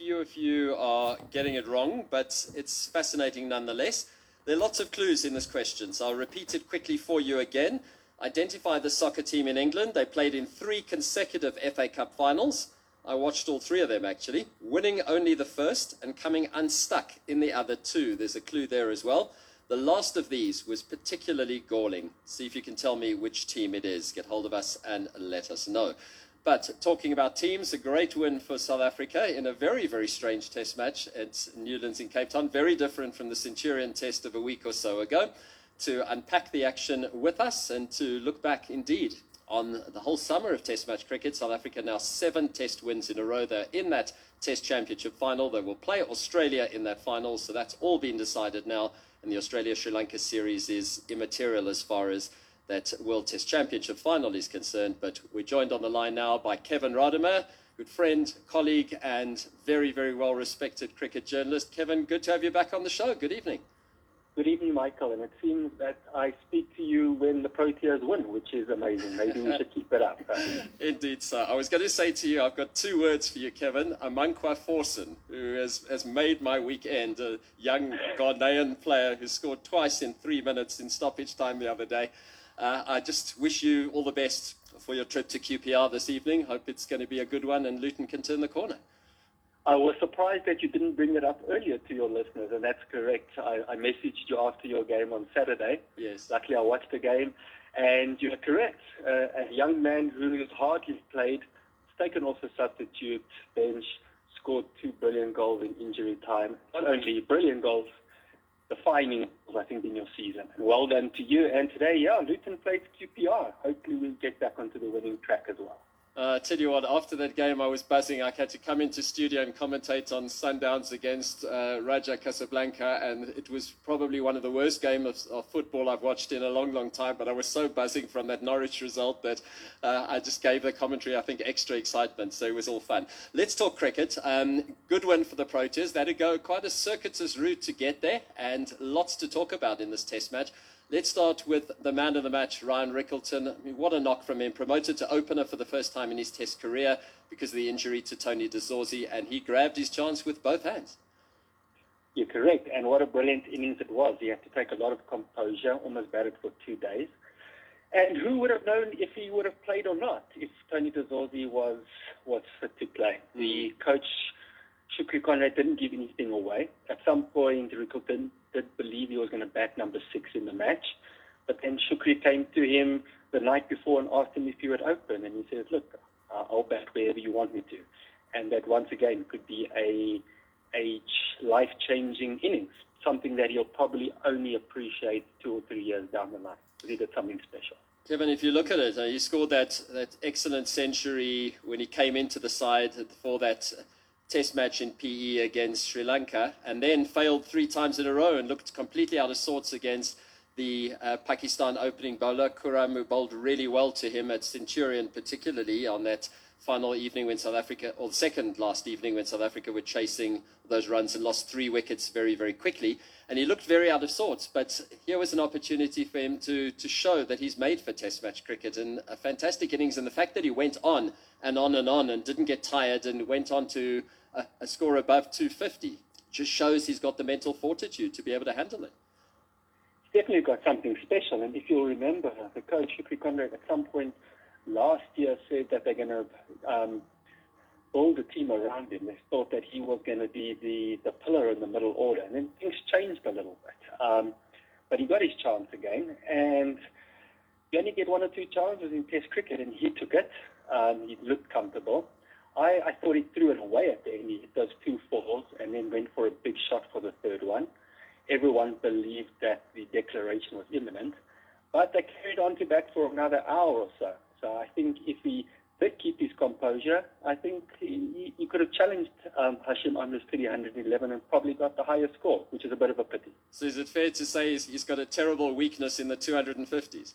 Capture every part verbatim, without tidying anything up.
you if you are getting it wrong, but it's fascinating nonetheless. There are lots of clues in this question, so I'll repeat it quickly for you again. Identify the soccer team in England. They played in three consecutive F A Cup finals. I watched all three of them, actually, winning only the first and coming unstuck in the other two. There's a clue there as well. The last of these was particularly galling. See if you can tell me which team it is. Get hold of us and let us know. But talking about teams, a great win for South Africa in a very, very strange test match at Newlands in Cape Town. Very different from the Centurion test of a week or so ago. To unpack the action with us and to look back indeed on the whole summer of Test match cricket. South Africa now seven Test wins in a row. They're in that Test Championship final. They will play Australia in that final, so that's all been decided now. And the Australia-Sri Lanka series is immaterial as far as that World Test Championship final is concerned. But we're joined on the line now by Kevin Raudemer, good friend, colleague, and very, very well-respected cricket journalist. Kevin, good to have you back on the show. Good evening. Good evening, Michael, and it seems that I speak to you when the Proteas win, which is amazing. Maybe we should keep it up. Indeed, sir. I was going to say to you, I've got two words for you, Kevin. Amankwa Forson, who has, has made my weekend, a young Ghanaian player who scored twice in three minutes in stoppage time the other day. Uh, I just wish you all the best for your trip to Q P R this evening. Hope it's going to be a good one and Luton can turn the corner. I was surprised that you didn't bring it up earlier to your listeners, and that's correct. I, I messaged you after your game on Saturday. Yes. Luckily, I watched the game, and you're correct. Uh, a young man who has hardly played, taken off the substitute bench, scored two brilliant goals in injury time. Not only brilliant goals, defining goals, I think, in your season. And well done to you. And today, yeah, Luton plays Q P R. Hopefully, we'll get back onto the winning track as well. Uh, I tell you what, after that game I was buzzing. I had to come into studio and commentate on Sundowns against uh, Raja Casablanca, and it was probably one of the worst games of, of football I've watched in a long, long time, but I was so buzzing from that Norwich result that uh, I just gave the commentary, I think, extra excitement, so it was all fun. Let's talk cricket. Um, good win for the Proteas. They had to go quite a circuitous route to get there, and lots to talk about in this test match. Let's start with the man of the match, Ryan Rickelton. I mean, what a knock from him. Promoted to opener for the first time in his test career because of the injury to Tony de Zorzi, and he grabbed his chance with both hands. You're correct, and what a brilliant innings it was. He had to take a lot of composure, almost batted for two days. And who would have known if he would have played or not, if Tony de Zorzi was, was fit to play. Mm. The coach, Shukri Conrad, didn't give anything away. At some point, Rickelton did believe he was going to bat number six in the match. But then Shukri came to him the night before and asked him if he would open. And he said, look, uh, I'll bat wherever you want me to. And that once again could be a, a life-changing innings, something that he'll probably only appreciate two or three years down the line. He did something special. Kevin, if you look at it, uh, he scored that, that excellent century when he came into the side for that test match in P E against Sri Lanka, and then failed three times in a row and looked completely out of sorts against the uh, Pakistan opening bowler, Khurram, who bowled really well to him at Centurion, particularly on that final evening when South Africa, or the second last evening when South Africa were chasing those runs and lost three wickets very, very quickly. And he looked very out of sorts, but here was an opportunity for him to, to show that he's made for test match cricket, and a fantastic innings. And the fact that he went on and on and on and didn't get tired and went on to a, a score above two fifty just shows he's got the mental fortitude to be able to handle it. He's definitely got something special. And if you'll remember, the coach, Shukri Conrad, at some point last year said that they're going to um, build a team around him. They thought that he was going to be the, the pillar in the middle order. And then things changed a little bit. Um, but he got his chance again. And you only get one or two chances in Test cricket, and he took it. Um, he looked comfortable. I, I thought he threw it away at the end. He hit those two fours and then went for a big shot for the third one. Everyone believed that the declaration was imminent. But they carried on to bat for another hour or so. So I think if he did keep his composure, I think he, he could have challenged um, Hashim Amla's three hundred eleven and probably got the highest score, which is a bit of a pity. So is it fair to say he's, he's got a terrible weakness in the two hundred fifties?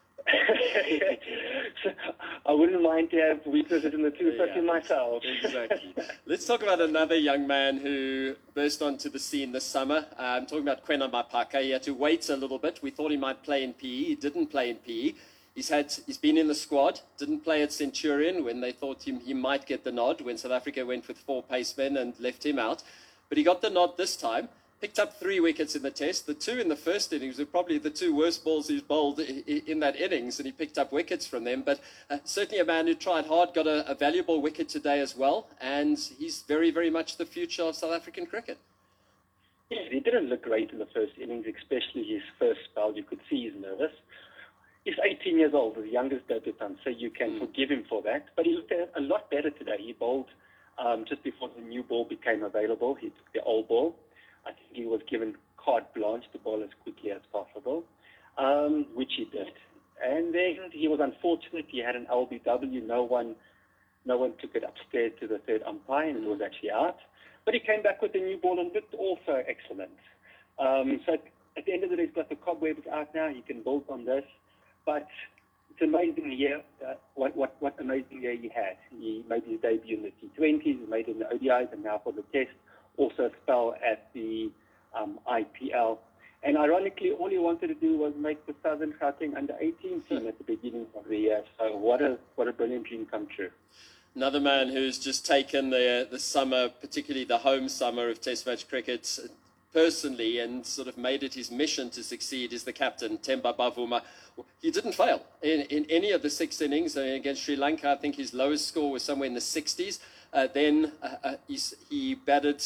I wouldn't mind to have weaknesses in the two fifty yeah, myself. Exactly. Let's talk about another young man who burst onto the scene this summer. Uh, I'm talking about Kwena Mapaka. He had to wait a little bit. We thought he might play in P E. He didn't play in P E. He's had, he's been in the squad, didn't play at Centurion when they thought he, he might get the nod, when South Africa went with four pacemen and left him out. But he got the nod this time, picked up three wickets in the test. The two in the first innings were probably the two worst balls he's bowled in that innings, and he picked up wickets from them. But uh, certainly a man who tried hard, got a, a valuable wicket today as well, and he's very, very much the future of South African cricket. Yeah, he didn't look great in the first innings, especially his first spell. You could see he's nervous. He's eighteen years old, the youngest debutant, so you can mm. forgive him for that. But he looked a lot better today. He bowled um, just before the new ball became available. He took the old ball. I think he was given carte blanche to bowl as quickly as possible, um, which he did. And then he was unfortunate. He had an L B W. No one, no one took it upstairs to the third umpire, and it was actually out. But he came back with the new ball and looked also excellent. Um, so at the end of the day, he's got the cobwebs out now. He can build on this. But it's amazing year. Uh, what what what amazing year he had. He made his debut in the T twenties. He made it in the O D Is, and now for the Test. Also a spell at the um, I P L. And ironically, all he wanted to do was make the Southern Gauteng under eighteen team at the beginning of the year. So what a what a brilliant dream come true. Another man who's just taken the the summer, particularly the home summer of Test match cricket, personally, and sort of made it his mission to succeed, is the captain, Themba Bavuma. He didn't fail in, in any of the six innings. I mean, against Sri Lanka, I think his lowest score was somewhere in the sixties. Uh, then uh, uh, he batted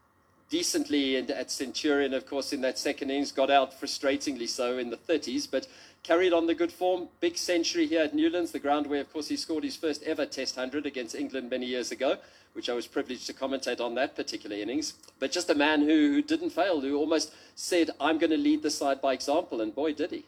decently at Centurion, of course, in that second innings, got out frustratingly so in the thirties, but carried on the good form. Big century here at Newlands, the ground where, of course, he scored his first ever Test one hundred against England many years ago, which I was privileged to commentate on that particular innings. But just a man who, who didn't fail, who almost said, I'm going to lead the side by example, and boy, did he.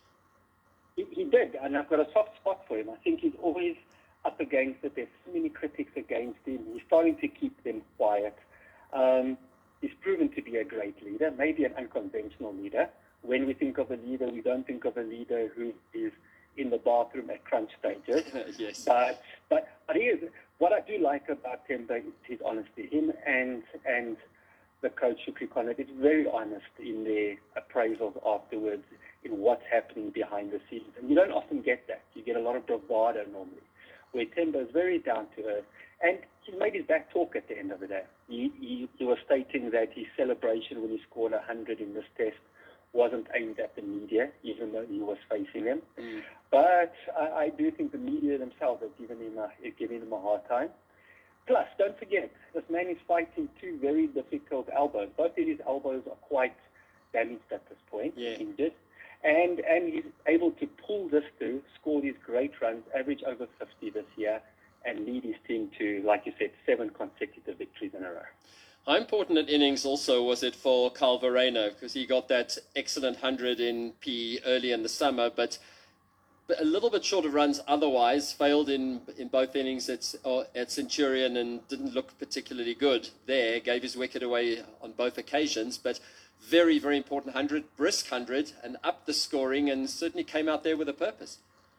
He, he did, and I've got a soft spot for him. I think he's always up against it. There's so many critics against him. He's starting to keep them quiet. Um, he's proven to be a great leader, maybe an unconventional leader. When we think of a leader, we don't think of a leader who is in the bathroom at crunch stages. Yes. But, but, but he is, what I do like about Themba is his honesty. Him and and the coach, Shukri Conrad, is very honest in their appraisals afterwards, in what's happening behind the scenes. And you don't often get that. You get a lot of bravado normally, where Themba is very down to earth. And he made his back talk at the end of the day. He, he, he was stating that his celebration when he scored one hundred in this test wasn't aimed at the media, even though he was facing them. Mm. But I, I do think the media themselves have given him a, have given him a hard time. Plus, don't forget, this man is fighting two very difficult elbows. Both of his elbows are quite damaged at this point, yeah. injured. And, and he's able to pull this through, score these great runs, average over fifty this year, and lead his team to, like you said, seven consecutive victories in a row. How important an innings also was it for Carl Verreynne, because he got that excellent one hundred in P E early in the summer, but, but a little bit short of runs otherwise, failed in, in both innings at, uh, at Centurion and didn't look particularly good there, gave his wicket away on both occasions, but very, very important one hundred, brisk one hundred, and upped the scoring and certainly came out there with a purpose.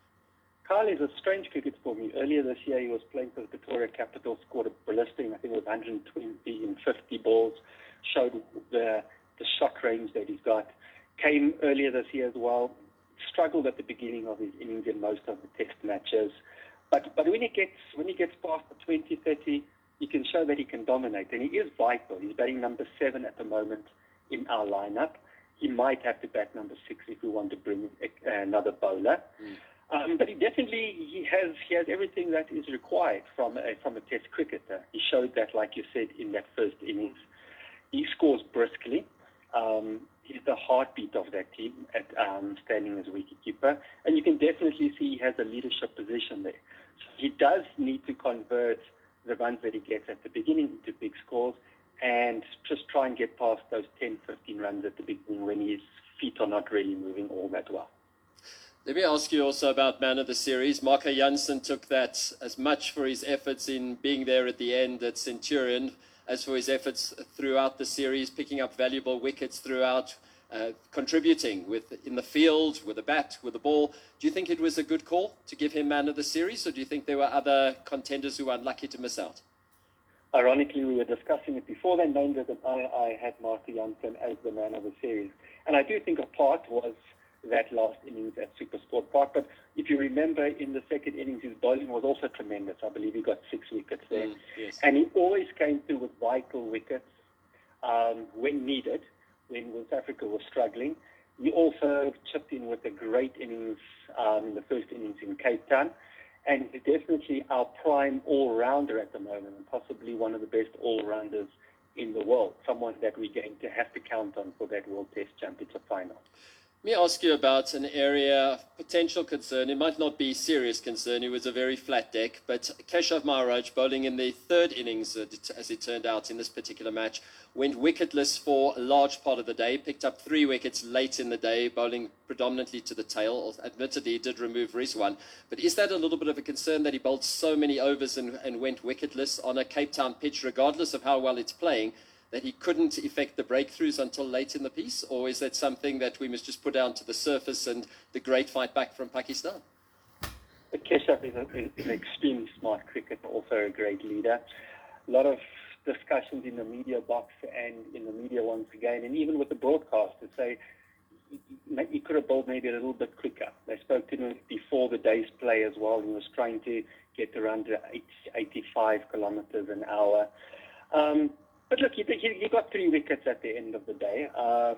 Carl is a strange cricket for me. Earlier this year, he was playing for the Victoria Capitals, scored a blistering, I think it was one hundred twenty in fifty balls, showed the, the shot range that he's got. Came earlier this year as well, struggled at the beginning of his innings in most of the Test matches. But but when he gets when he gets past the twenty, thirty, he can show that he can dominate. And he is vital. He's batting number seven at the moment in our lineup. He might have to bat number six if we want to bring another bowler. Mm. Um, but he definitely he has he has everything that is required from a, from a Test cricketer. He showed that, like you said, in that first innings. He scores briskly. Um, he's the heartbeat of that team at um, standing as wicketkeeper, and you can definitely see he has a leadership position there. So he does need to convert the runs that he gets at the beginning into big scores, and just try and get past those ten, fifteen runs at the beginning when his feet are not really moving all that well. Let me ask you also about man of the series. Marco Jansen took that as much for his efforts in being there at the end at Centurion as for his efforts throughout the series, picking up valuable wickets throughout, uh, contributing with in the field, with a bat, with a ball. Do you think it was a good call to give him man of the series, or do you think there were other contenders who were unlucky to miss out? Ironically, we were discussing it before they named it, and I, I had Marco Jansen as the man of the series. And I do think a part was that last innings at Supersport Park. But if you remember, in the second innings, his bowling was also tremendous. I believe he got six wickets there. Mm, yes. And he always came through with vital wickets um, when needed, when South Africa was struggling. He also chipped in with a great innings um, in the first innings in Cape Town. And he's definitely our prime all-rounder at the moment, and possibly one of the best all-rounders in the world, someone that we're going to have to count on for that World Test Championship final. Let me ask you about an area of potential concern. It might not be serious concern. It was a very flat deck, but Keshav Maharaj, bowling in the third innings, as it turned out in this particular match, went wicketless for a large part of the day, picked up three wickets late in the day, bowling predominantly to the tail. Admittedly, he did remove Rizwan. But is that a little bit of a concern that he bowled so many overs and, and went wicketless on a Cape Town pitch, regardless of how well it's playing, that he couldn't effect the breakthroughs until late in the piece? Or is that something that we must just put down to the surface and the great fight back from Pakistan? Keshav is, a, is an extremely smart cricketer, also a great leader. A lot of discussions in the media box and in the media once again, and even with the broadcasters, say he, he could have bowled maybe a little bit quicker. They spoke to him before the day's play as well. He was trying to get around to eighty, eighty-five kilometers an hour. Um, But look, he, he, he got three wickets at the end of the day um,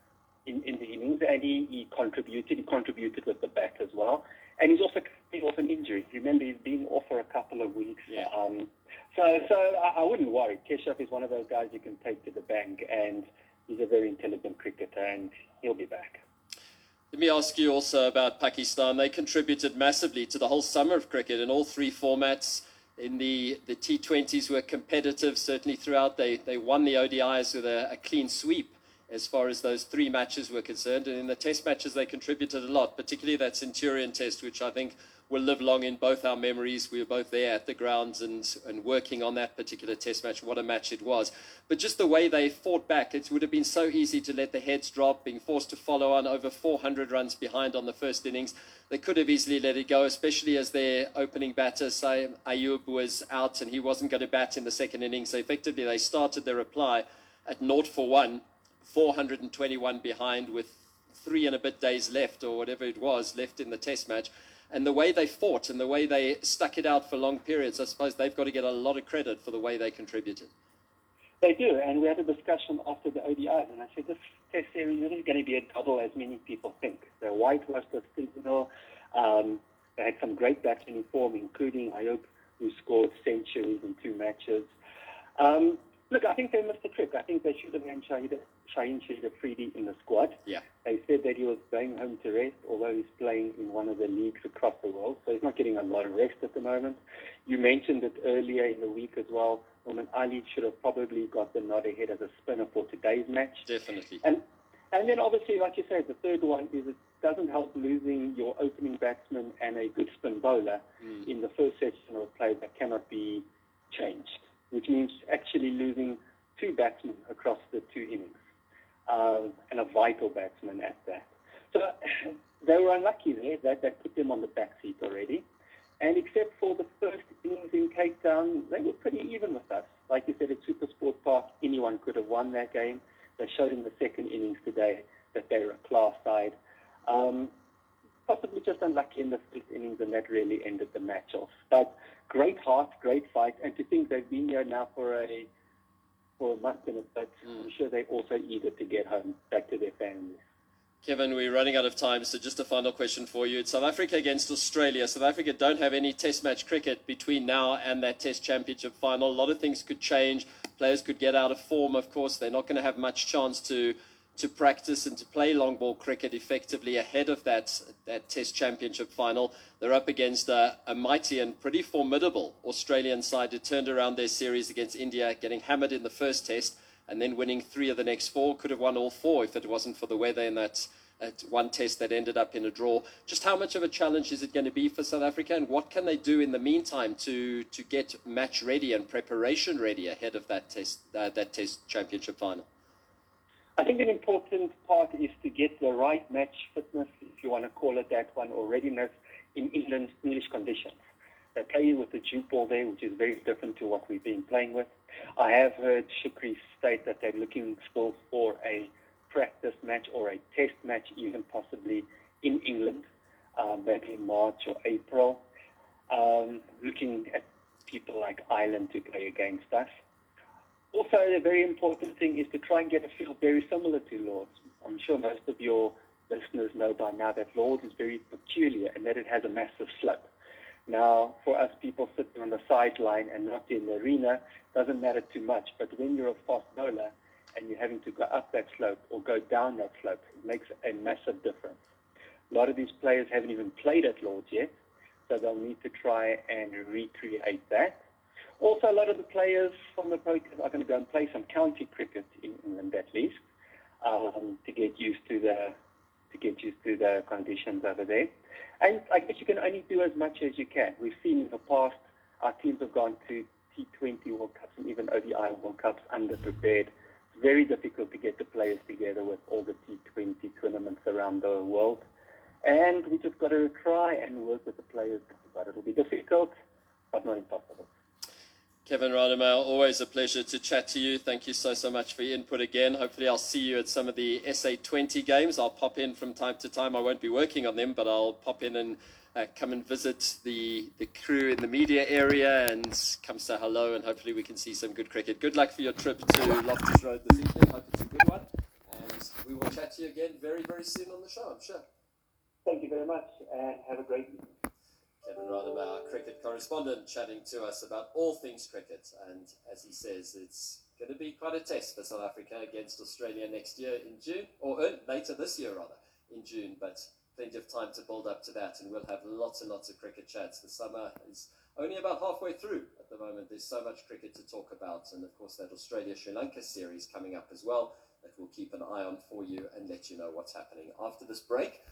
in, in the innings, and he, he contributed. He contributed with the bat as well. And he's also coming off an injury. Remember, he's been off for a couple of weeks. Yeah. Um, so so I, I wouldn't worry. Keshav is one of those guys you can take to the bank, and he's a very intelligent cricketer, and he'll be back. Let me ask you also about Pakistan. They contributed massively to the whole summer of cricket in all three formats. In the, the T twenties were competitive, certainly throughout. They they won the O D Is with a, a clean sweep as far as those three matches were concerned. And in the test matches, they contributed a lot, particularly that Centurion test, which I think will live long in both our memories. We were both there at the grounds and, and working on that particular test match. What a match it was. But just the way they fought back, it would have been so easy to let the heads drop, being forced to follow on over four hundred runs behind on the first innings. They could have easily let it go, especially as their opening batter, say, Ayub, was out and he wasn't going to bat in the second innings. So effectively, they started their reply at naught for one, four hundred twenty-one behind with three and a bit days left, or whatever it was, left in the test match. And the way they fought and the way they stuck it out for long periods, I suppose they've got to get a lot of credit for the way they contributed. They do, and we had a discussion after the O D Is, and I said, this test series isn't going to be a double as many people think. The White was the signal. Um, they had some great batsmen in form, including Ayub, who scored centuries in two matches. Um, look, I think they missed the trick. I think they should have had Shahid, Shaheen Shahid Afridi in the squad. Yeah. They said that he was going home to rest, although he's playing in one of the leagues across the world, so he's not getting a lot of rest at the moment. You mentioned it earlier in the week as well. Norman Ali should have probably got the nod ahead as a spinner for today's match. Definitely. And and then obviously, like you said, the third one is it doesn't help losing your opening batsman and a good spin bowler mm. in the first section of play that cannot be changed, which means actually losing two batsmen across the two innings, um, and a vital batsman at that. So they were unlucky there. That, that put them on the back seat already. And except for the first innings in Cape Town, they were pretty even with us. Like you said, at Supersport Park, anyone could have won that game. They showed in the second innings today that they were a class side. Um, possibly just unlucky in the first innings, and that really ended the match off. But great heart, great fight, and to think they've been here now for a for a month and a bit, mm. I'm sure they're also eager to get home, back to their families. Kevin, we're running out of time, so just a final question for you. It's South Africa against Australia. South Africa don't have any test match cricket between now and that test championship final. A lot of things could change. Players could get out of form, of course. They're not going to have much chance to to practice and to play long ball cricket effectively ahead of that, that test championship final. They're up against a, a mighty and pretty formidable Australian side who turned around their series against India, getting hammered in the first test, and then winning three of the next four. Could have won all four if it wasn't for the weather in that at one test that ended up in a draw. Just how much of a challenge is it going to be for South Africa, and what can they do in the meantime to to get match ready and preparation ready ahead of that test uh, that test championship final? I think an important part is to get the right match fitness, if you want to call it that one, or readiness in England's English conditions. They play with the dew ball there, which is very different to what we've been playing with. I have heard Shukri state that they're looking still for a practice match or a test match, even possibly in England, um, maybe in March or April. Um, looking at people like Ireland to play against us. Also, a very important thing is to try and get a field very similar to Lord's. I'm sure most of your listeners know by now that Lord's is very peculiar and that it has a massive slope. Now, for us people sitting on the sideline and not in the arena, doesn't matter too much. But when you're a fast bowler and you're having to go up that slope or go down that slope, it makes a massive difference. A lot of these players haven't even played at Lord's yet, so they'll need to try and recreate that. Also, a lot of the players from the Pro Club are going to go and play some county cricket in England at least, um, to get used to the to get used to the conditions over there. And I guess you can only do as much as you can. We've seen in the past our teams have gone to T twenty World Cups and even O D I World Cups underprepared. It's very difficult to get the players together with all the T twenty tournaments around the world. And we just got to try and work with the players. But it'll be difficult, but not impossible. Kevin Rademacher, always a pleasure to chat to you. Thank you so, so much for your input again. Hopefully I'll see you at some of the S A twenty games. I'll pop in from time to time. I won't be working on them, but I'll pop in and uh, come and visit the, the crew in the media area and come say hello, and hopefully we can see some good cricket. Good luck for your trip to Loftus Road this evening. Hope it's a good one. And we will chat to you again very, very soon on the show, I'm sure. Thank you very much, and have a great evening. Kevin Rademacher, cricket correspondent, chatting to us about all things cricket. And as he says, it's going to be quite a test for South Africa against Australia next year in June, or uh, later this year rather, in June. But plenty of time to build up to that, and we'll have lots and lots of cricket chats. The summer is only about halfway through at the moment. There's so much cricket to talk about, and of course that Australia-Sri Lanka series coming up as well that we'll keep an eye on for you and let you know what's happening. After this break,